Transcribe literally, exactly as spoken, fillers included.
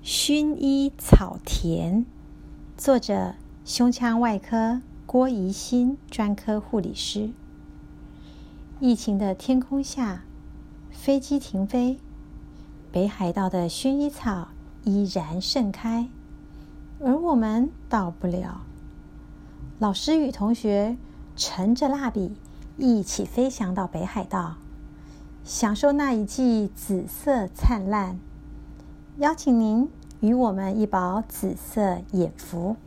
薰衣草田，作者胸腔外科郭怡欣专科护理师。疫情的天空下，飞机停飞，北海道的薰衣草依然盛开，而我们到不了。老师与同学乘着蜡笔一起飞翔到北海道，享受那一季紫色灿烂。邀请您与我们一饱紫色眼福。